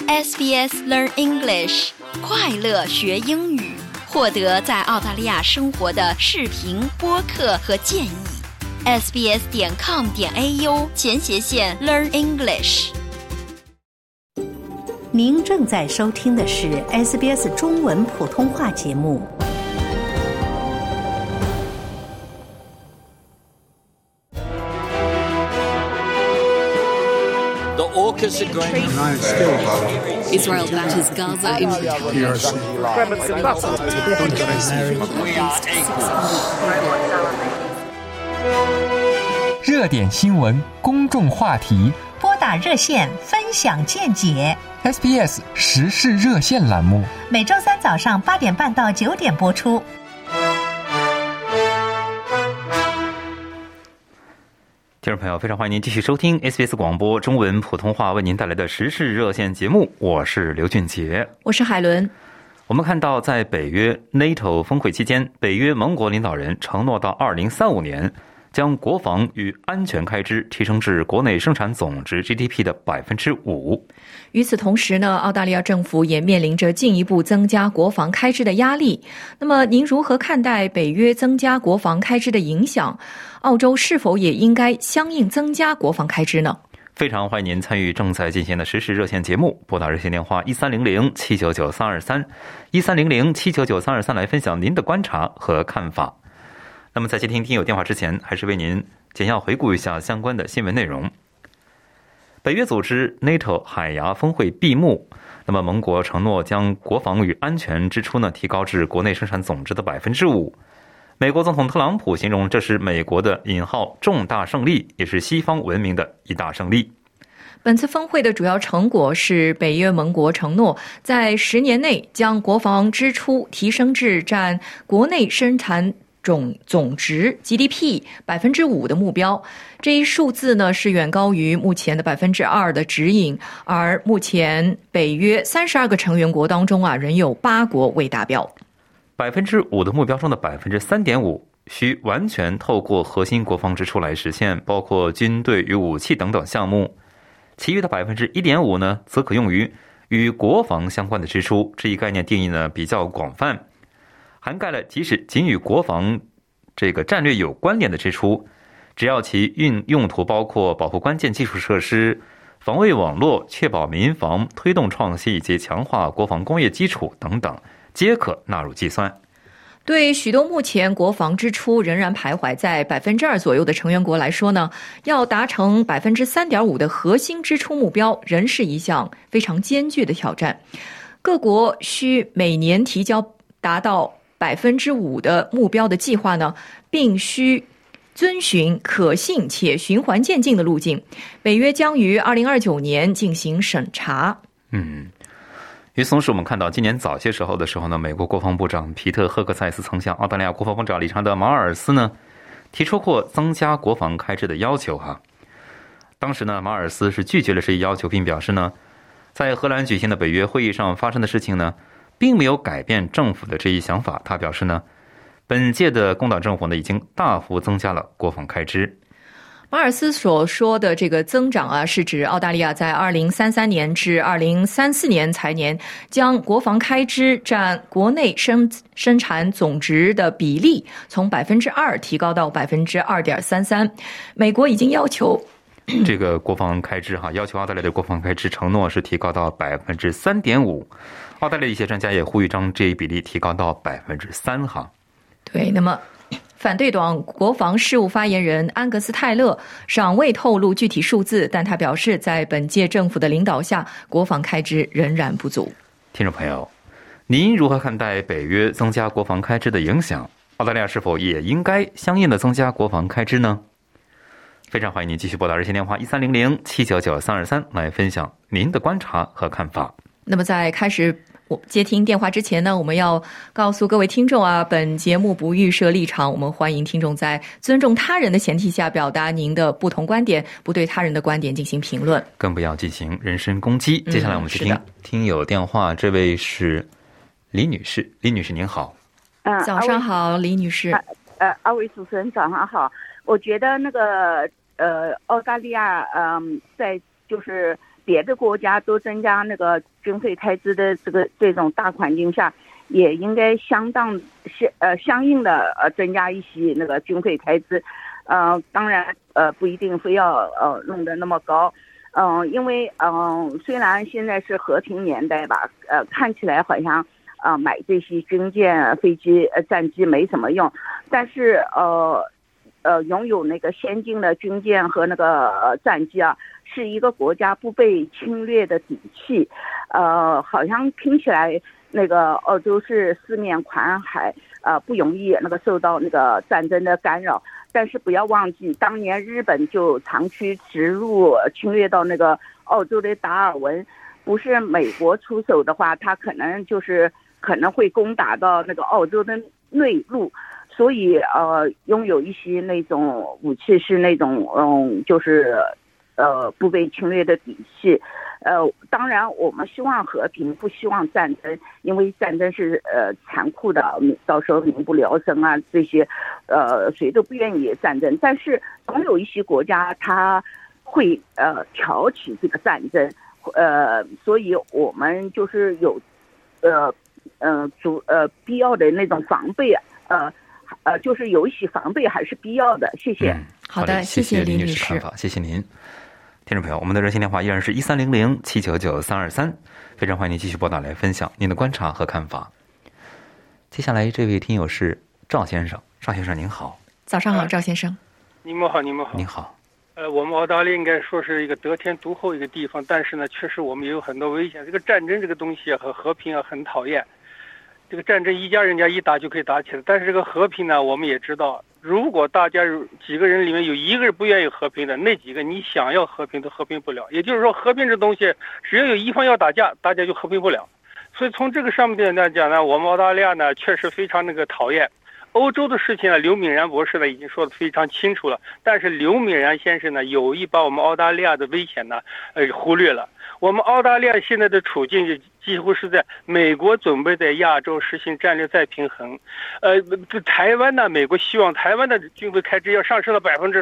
SBS Learn English， 快乐学英语，获得在澳大利亚生活的视频、播客和建议。sbs.com.au/Learn English。 您正在收听的是 SBS 中文普通话节目。 Israel batters Gaza in retaliation. 热点新闻，公众话题， 拨打热线分享见解。 SBS 时事热线栏目， 每周三早上8点半到9点播出。 听众朋友，非常欢迎您继续收听 SBS 广播中文普通话为您带来的时事热线节目，我是刘俊杰， 我是海伦。 我们看到，在北约 NATO 峰会期间，北约盟国领导人承诺到2035年将国防与安全开支提升至国内生产总值 GDP 的 5%。 与此同时呢，澳大利亚政府也面临着进一步增加国防开支的压力。那么您如何看待北约增加国防开支的影响？澳洲是否也应该相应增加国防开支呢？ 非常欢迎您参与正在进行的时事热线节目，拨打热线电话1300-799-323 1300-799-323来分享您的观察和看法。那么在接听听友电话之前，还是为您简要回顾一下相关的新闻内容。北约组织 NATO 海牙峰会闭幕，那么盟国承诺将国防与安全支出提高至国内生产总值的 5%。 美国总统特朗普形容这是美国的引号重大胜利，也是西方文明的一大胜利。 本次峰会的主要成果是北约盟国承诺在10年内将国防支出提升至占国内生产总值 GDP 5% 的目标。这一数字呢是远高于目前的 2% 的指引，而目前北约32个成员国当中仍有8国未达标。 5% 的目标中的 3.5% 需完全透过核心国防支出来实现，包括军队与武器等等项目。其余的 1.5% 呢，则可用于与国防相关的支出。这一概念定义呢比较广泛，涵盖了即使仅与国防这个战略有关联的支出，只要其用途包括保护关键基础设施、防卫网络、确保民防、推动创新以及强化国防工业基础等等，皆可纳入计算。 对许多目前国防支出仍然徘徊在 2% 左右的成员国来说呢，要达成 3.5% 的核心支出目标，仍是一项非常艰巨的挑战。各国需每年提交达到 5% 的目标的计划呢，并需遵循可信且循环渐进的路径。北约将于2029年进行审查。 与此同时，我们看到今年早些时候呢，美国国防部长皮特·赫克塞斯曾向澳大利亚国防部长理查德·马尔斯呢提出过增加国防开支的要求当时呢，马尔斯是拒绝了这一要求，并表示呢，在荷兰举行的北约会议上发生的事情呢，并没有改变政府的这一想法。他表示呢，本届的工党政府呢已经大幅增加了国防开支。 马尔斯所说的这个增长是指澳大利亚在2033年至2034年财年将国防开支占国内生产总值的比例从 2% 提高到 2.33%。 美国已经要求这个国防开支要求澳大利亚的国防开支承诺是提高到 3.5%。 澳大利亚一些专家也呼吁将这一比例提高到 3%。 对，那么反对党国防事务发言人安格斯·泰勒尚未透露具体数字，但他表示在本届政府的领导下，国防开支仍然不足。 听众朋友，您如何看待北约增加国防开支的影响？澳大利亚是否也应该相应的增加国防开支呢？非常欢迎您继续拨打热线电话1300-799-323来分享您的观察和看法。 那么在开始接听电话之前呢，我们要告诉各位听众本节目不预设立场，我们欢迎听众在尊重他人的前提下表达您的不同观点，不对他人的观点进行评论， 更不要进行人身攻击。接下来我们去听听友电话，这位是李女士。李女士您好。 早上好，李女士。 二位主持人早上好。我觉得那个澳大利亚在就是别的国家都增加那个军费开支的这种大环境下，也应该相应的增加一些那个军费开支。当然不一定非要弄得那么高。因为虽然现在是和平年代吧，看起来好像买这些军舰、飞机、战机没什么用，但是拥有那个先进的军舰和那个战机啊，是一个国家不被侵略的底气。好像听起来那个澳洲是四面环海，不容易那个受到那个战争的干扰。但是不要忘记，当年日本就长驱直入侵略到那个澳洲的达尔文，不是美国出手的话，他可能会攻打到那个澳洲的内陆。所以拥有一些那种武器是那种就是不被侵略的底气。当然我们希望和平，不希望战争，因为战争是残酷的，到时候民不聊生啊，这些谁都不愿意战争。但是总有一些国家他会挑起这个战争，所以我们就是有必要的那种防备，就是有一些防备还是必要的。谢谢。 好的，谢谢李女士看法，谢谢您。听众朋友，我们的热线电话依然是1300-799-323，非常欢迎您继续拨打来分享您的观察和看法。接下来这位听友是赵先生，赵先生您好。 早上好，赵先生。 你们好，你们好。 您好。 我们澳大利亚应该说是一个得天独厚一个地方，但是呢，确实我们也有很多危险。这个战争这个东西和和平很讨厌。这个战争一家人家一打就可以打起来，但是这个和平呢，我们也知道，如果大家几个人里面有一个人不愿意和平的，那几个你想要和平都和平不了。也就是说，和平这东西，只要有一方要打架，大家就和平不了。所以从这个上面来讲呢，我们澳大利亚呢确实非常讨厌。欧洲的事情呢，刘敏然博士呢已经说得非常清楚了，但是刘敏然先生呢有意把我们澳大利亚的危险呢忽略了。我们澳大利亚现在的处境几乎是在美国准备在亚洲实行战略再平衡，台湾呢，美国希望台湾的军费开支要上升到10%，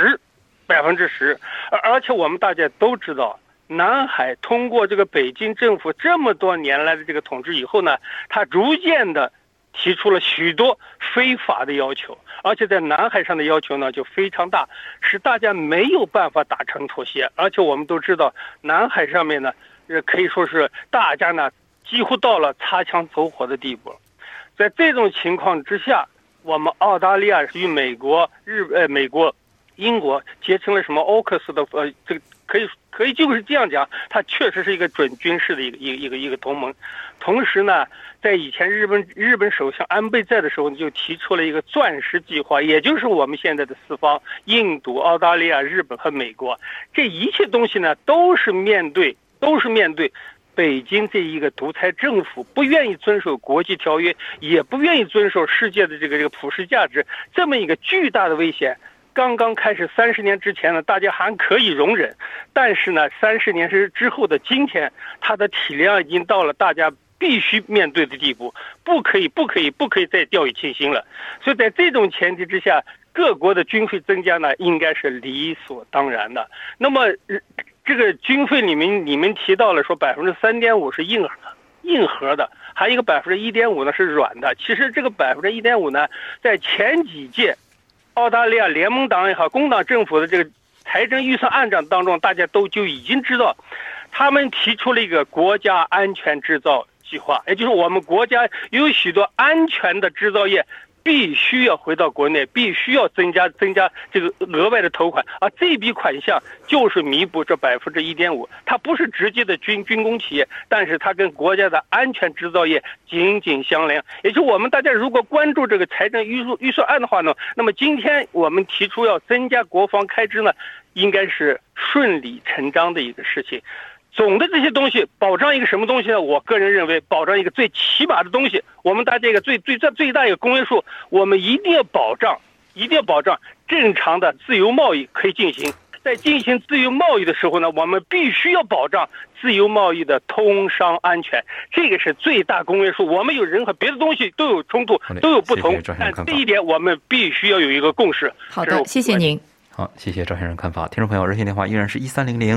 而且我们大家都知道，南海通过这个北京政府这么多年来的这个统治以后呢，它逐渐的提出了许多非法的要求，而且在南海上的要求呢就非常大，使大家没有办法达成妥协。而且我们都知道，南海上面呢可以说是大家呢几乎到了擦枪走火的地步。在这种情况之下，我们澳大利亚与美国、英国结成了什么AUKUS的这个可以就是这样讲，它确实是一个准军事的一个同盟。同时呢，在以前日本首相安倍在的时候就提出了一个钻石计划，也就是我们现在的四方：印度、澳大利亚、日本和美国。这一切东西呢，都是面对北京这一个独裁政府不愿意遵守国际条约，也不愿意遵守世界的这个普世价值，这么一个巨大的危险。刚刚开始30年之前呢，大家还可以容忍，但是呢，30年之后的今天，它的体量已经到了大家必须面对的地步，不可以再掉以轻心了。所以在这种前提之下，各国的军费增加呢，应该是理所当然的。那么这个军费里面，你们提到了说3.5%是硬核的，还有一个1.5%呢是软的。其实这个1.5%呢，在前几届澳大利亚联盟党也好，工党政府的这个财政预算案当中，大家就已经知道，他们提出了一个国家安全制造计划，也就是我们国家有许多安全的制造业必须要回到国内，必须要增加这个额外的投款，而这笔款项就是弥补这1.5%。它不是直接的军工企业，但是它跟国家的安全制造业紧紧相连。也就是我们大家如果关注这个财政预算案的话呢，那么今天我们提出要增加国防开支呢，应该是顺理成章的一个事情。总的这些东西保障一个什么东西呢？我个人认为保障一个最起码的东西，我们大家一个最大一个公约数，我们一定要保障正常的自由贸易可以进行。在进行自由贸易的时候呢，我们必须要保障自由贸易的通商安全，这个是最大公约数。我们有人和别的东西都有冲突，都有不同，但这一点我们必须要有一个共识。 好的，谢谢您。 好，谢谢赵先生看法。听众朋友，热线电话依然是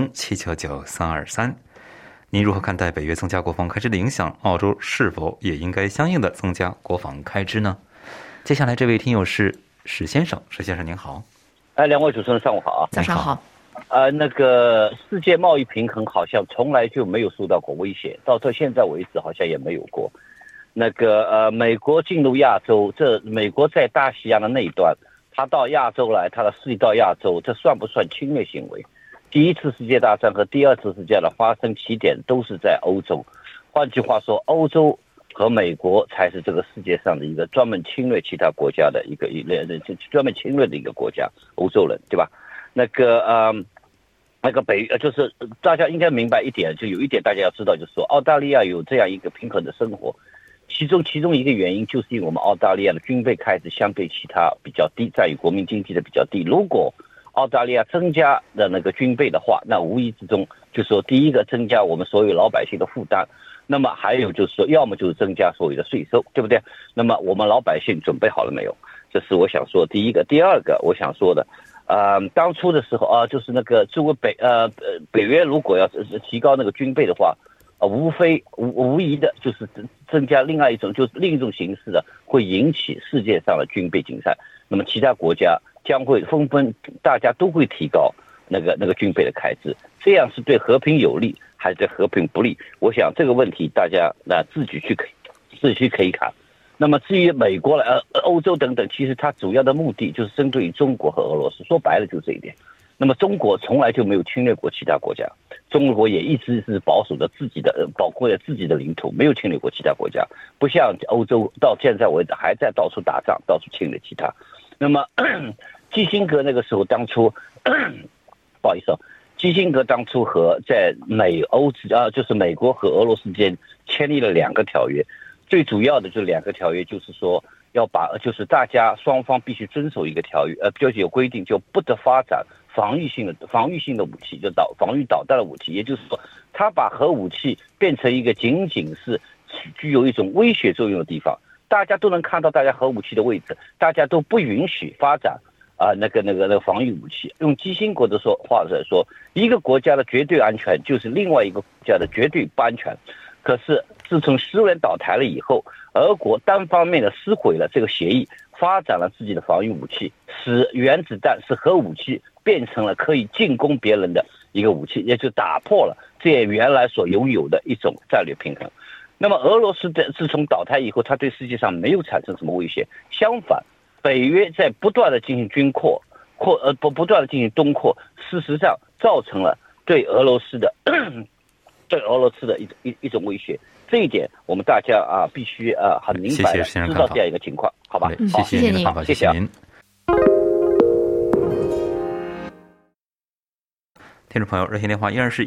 1300-799-323。您如何看待北约增加国防开支的影响？澳洲是否也应该相应的增加国防开支呢？接下来这位听友是史先生，史先生您好。 两位主持人上午好啊。 早上好。 那个世界贸易平衡好像从来就没有受到过威胁，到现在为止好像也没有过。那个美国进入亚洲，这美国在大西洋的那一端，他到亚洲来，他的势力到亚洲，这算不算侵略行为？第一次世界大战和第二次世界的发生起点都是在欧洲，换句话说，欧洲和美国才是这个世界上的一个专门侵略其他国家的一个专门侵略的一个国家，欧洲人，对吧？那个就是大家应该明白一点，就有一点大家要知道，就是说澳大利亚有这样一个平衡的生活，其中一个原因就是因为我们澳大利亚的军备开支相对其他比较低，在于国民经济的比较低。如果澳大利亚增加的那个军备的话，那无疑之中就是说，第一个增加我们所有老百姓的负担，那么还有就是说，要么就是增加所谓的税收，对不对？那么我们老百姓准备好了没有？这是我想说第一个。第二个我想说的，当初的时候啊，就是那个作为北约如果要提高那个军备的话，无疑的就是增加另一种形式的，会引起世界上的军备竞赛。那么其他国家将会大家都会提高那个军备的开支，这样是对和平有利还是对和平不利？我想这个问题大家自己去可以看。那么至于美国欧洲等等，其实它主要的目的就是针对于中国和俄罗斯，说白了就这一点。那么中国从来就没有侵略过其他国家，中国也一直是保守着保护着自己的领土，没有侵略过其他国家，不像欧洲到现在为止还在到处打仗，到处侵略其他。那么基辛格那个时候当初不好意思基辛格当初和在就是美国和俄罗斯间签立了2个条约，最主要的这2个条约就是说就是大家双方必须遵守一个条约，就是有规定，就不得发展防御性的武器，就防御导弹的武器，也就是说，他把核武器变成一个仅仅是具有一种威胁作用的地方，大家都能看到大家核武器的位置，大家都不允许发展那个防御武器。用基辛格的话来说，一个国家的绝对安全就是另外一个国家的绝对不安全。可是自从苏联倒台了以后，俄国单方面的撕毁了这个协议，发展了自己的防御武器，使原子弹是核武器变成了可以进攻别人的一个武器，也就打破了这原来所拥有的一种战略平衡。那么俄罗斯自从倒台以后，它对世界上没有产生什么威胁，相反，北约在不断的进行不断的进行东扩，事实上造成了对俄罗斯的一种威胁。这一点我们大家必须很明白的知道这样一个情况，好吧？ 好，谢谢您的看法，谢谢您。听众朋友，热线电话依然是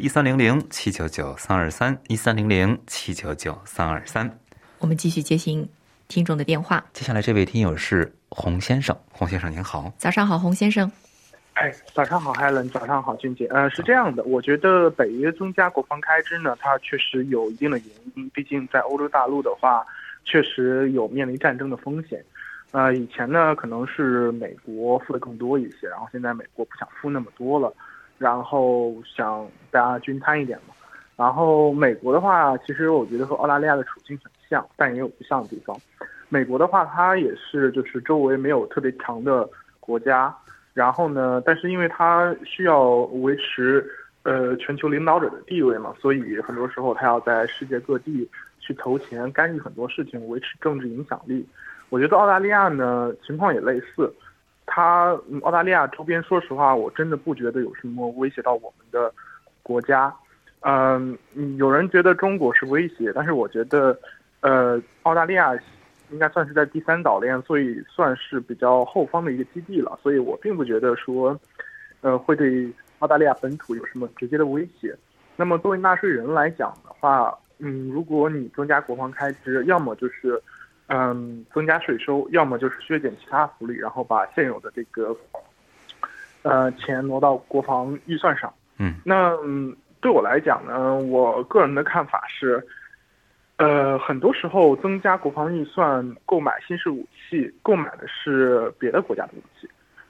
1300-799-323，1300-799-323。 我们继续接听听众的电话。 接下来这位听友是洪先生，洪先生您好。 早上好，洪先生。 早上好 Helen， 早上好君姐。是这样的，我觉得北约增加国防开支呢，它确实有一定的原因，毕竟在欧洲大陆的话，确实有面临战争的风险。以前呢可能是美国付的更多一些，然后现在美国不想付那么多了，然后想大家均摊一点嘛。然后美国的话，其实我觉得和澳大利亚的处境很像，但也有不像的地方。美国的话，它也是就是周围没有特别强的国家，然后呢，但是因为它需要维持全球领导者的地位嘛，所以很多时候它要在世界各地去投钱，干预很多事情，维持政治影响力。我觉得澳大利亚呢情况也类似，澳大利亚周边说实话我真的不觉得有什么威胁到我们的国家。有人觉得中国是威胁，但是我觉得澳大利亚应该算是在第3岛链，所以算是比较后方的一个基地了，所以我并不觉得说会对澳大利亚本土有什么直接的威胁。那么作为纳税人来讲的话，如果你增加国防开支，要么就是增加税收，要么就是削减其他福利，然后把现有的这个钱挪到国防预算上。那对我来讲呢，我个人的看法是，很多时候增加国防预算购买新式武器，购买的是别的国家的武器。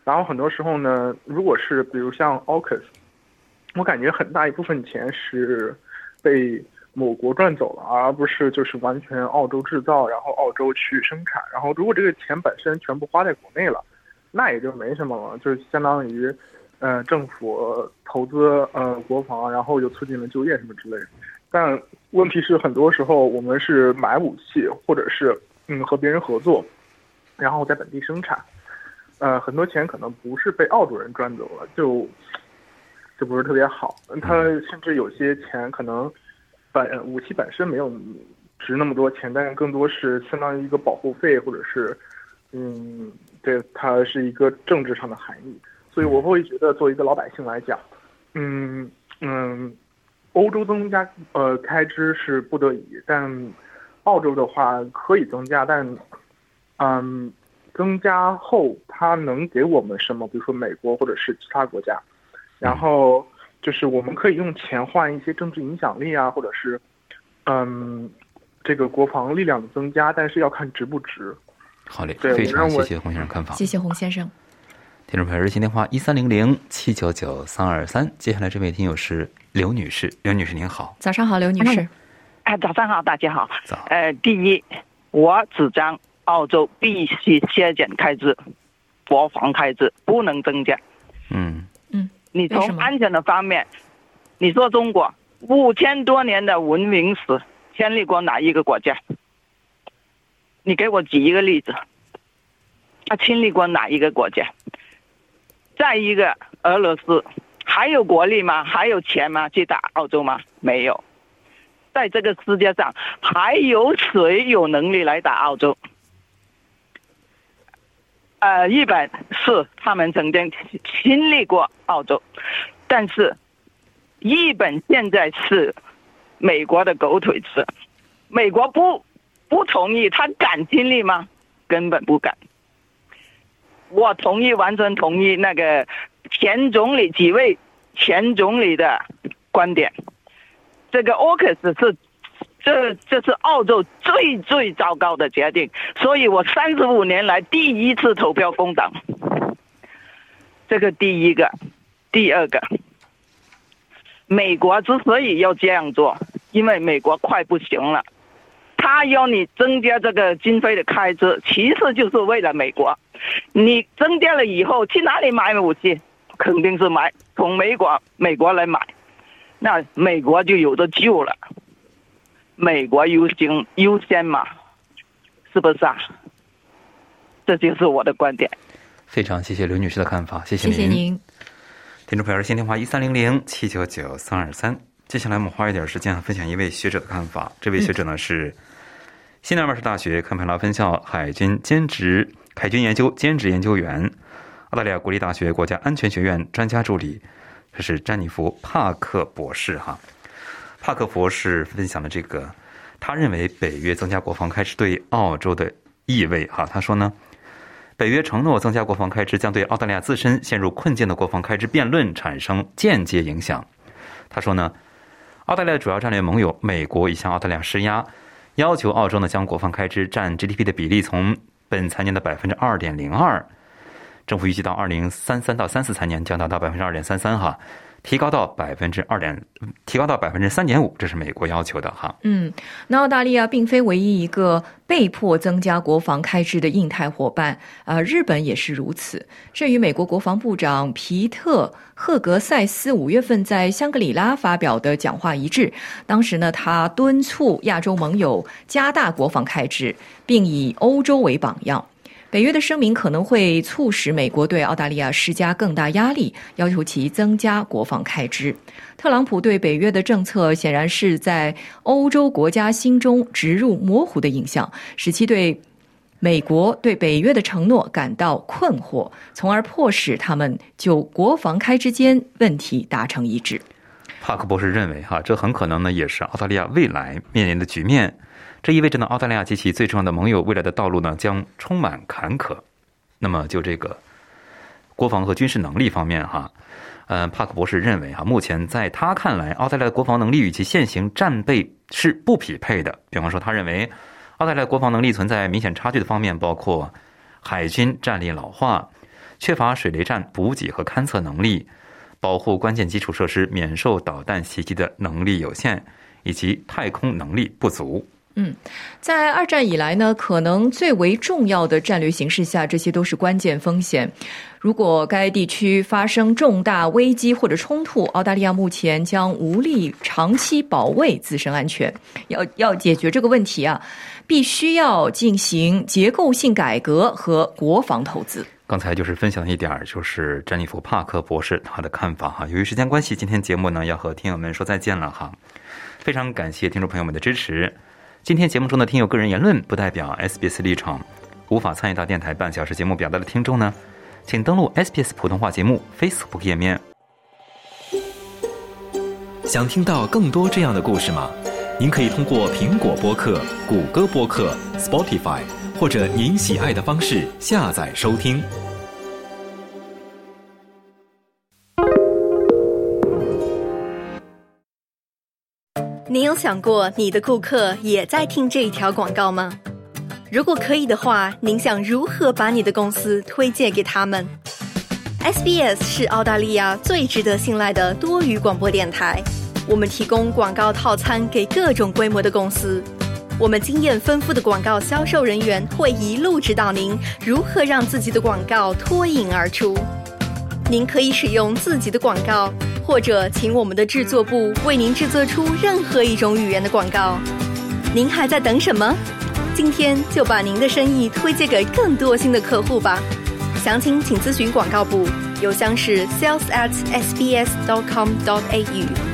然后很多时候呢，如果是比如像 AUKUS， 我感觉很大一部分钱是被某国赚走了，而不是就是完全澳洲制造，然后澳洲去生产。然后如果这个钱本身全部花在国内了，那也就没什么了，就是相当于政府投资国防，然后又促进了就业什么之类的。但问题是很多时候我们是买武器，或者是和别人合作，然后在本地生产。很多钱可能不是被澳洲人赚走了，就不是特别好。他甚至有些钱可能武器本身没有值那么多钱，但是更多是相当于一个保护费，或者是对，它是一个政治上的含义。所以我会觉得作为一个老百姓来讲，欧洲增加开支是不得已，但澳洲的话可以增加，但增加后它能给我们什么？比如说美国或者是其他国家，然后就是我们可以用钱换一些政治影响力啊，或者是这个国防力量的增加，但是要看值不值。 好嘞，非常谢谢洪先生看法。 谢谢洪先生。 听众朋友，热线电话1300-799-323。接下来这位听友是刘女士，刘女士您好。 早上好，刘女士。 早上好，大家好。第一，我主张澳洲必须削减开支，国防开支不能增加。你从安全的方面，你说中国5000多年的文明史建立过哪一个国家？你给我举一个例子，他侵略过哪一个国家？再一个，俄罗斯还有国力吗？还有钱吗？去打澳洲吗？没有。在这个世界上，还有谁有能力来打澳洲？日本是他们曾经侵略过澳洲，但是日本现在是美国的狗腿子，美国不同意，他敢侵略吗？根本不敢。我完全同意那个几位前总理的观点。这个 AUKUS 这是澳洲最糟糕的决定，所以我35年来第一次投票工党。这个第一个。第二个，美国之所以要这样做，因为美国快不行了，他要你增加这个经费的开支，其实就是为了美国。你增加了以后去哪里买武器？肯定是从美国来买，那美国就有的救了。美国优先嘛，是不是啊？这就是我的观点。 非常谢谢刘女士的看法，谢谢您。 谢谢您。 听众朋友，热线电话1300-799-323。接下来我们花一点时间分享一位学者的看法。这位学者呢是西南威尔士大学堪培拉分校海军研究兼职研究员，澳大利亚国立大学国家安全学院专家助理，这是詹妮弗·帕克博士哈。帕克博士分享了这个，他认为北约增加国防开支对澳洲的意味哈。他说呢，北约承诺增加国防开支将对澳大利亚自身陷入困境的国防开支辩论产生间接影响。他说呢，澳大利亚主要战略盟友美国已向澳大利亚施压，要求澳洲呢将国防开支占 GDP 的比例从本财年的 2.02%， 政府预计到2033到34财年将达到 2.33% 哈。提高到 3.5%， 这是美国要求的哈。 那澳大利亚并非唯一一个被迫增加国防开支的印太伙伴，日本也是如此。这与美国国防部长皮特·赫格塞斯5月份在香格里拉发表的讲话一致。当时呢，他敦促亚洲盟友加大国防开支，并以欧洲为榜样。北约的声明可能会促使美国对澳大利亚施加更大压力，要求其增加国防开支。特朗普对北约的政策显然是在欧洲国家心中植入模糊的印象，使其对美国对北约的承诺感到困惑，从而迫使他们就国防开支间问题达成一致。 帕克博士认为这很可能呢也是澳大利亚未来面临的局面。这意味着呢，澳大利亚及其最重要的盟友未来的道路呢将充满坎坷。那么就这个国防和军事能力方面帕克博士认为目前在他看来，澳大利亚的国防能力与其现行战备是不匹配的。比方说，他认为澳大利亚国防能力存在明显差距的方面包括海军战力老化、 缺乏水雷站补给和勘测能力，保护关键基础设施免受导弹袭击的能力有限，以及太空能力不足。 在二战以来呢，可能最为重要的战略形势下，这些都是关键风险。如果该地区发生重大危机或者冲突，澳大利亚目前将无力长期保卫自身安全。要解决这个问题啊，必须要进行结构性改革和国防投资。 刚才就是分享一点，就是詹妮弗·帕克博士他的看法哈。由于时间关系，今天节目呢要和听友们说再见了哈。非常感谢听众朋友们的支持。今天节目中的听友个人言论不代表 SBS 立场，无法参与到电台半小时节目表达的听众呢，请登录 SBS 普通话节目 Facebook 页面。 想听到更多这样的故事吗？您可以通过苹果播客、谷歌播客、Spotify 或者您喜爱的方式下载收听。 你有想过你的顾客也在听这一条广告吗？如果可以的话，您想如何把你的公司推荐给他们？ SBS 是澳大利亚最值得信赖的多语广播电台，我们提供广告套餐给各种规模的公司。我们经验丰富的广告销售人员会一路指导您如何让自己的广告脱颖而出。您可以使用自己的广告，或者请我们的制作部为您制作出任何一种语言的广告。您还在等什么？今天就把您的生意推荐给更多新的客户吧。详情请咨询广告部，邮箱是 sales@sbs.com.au。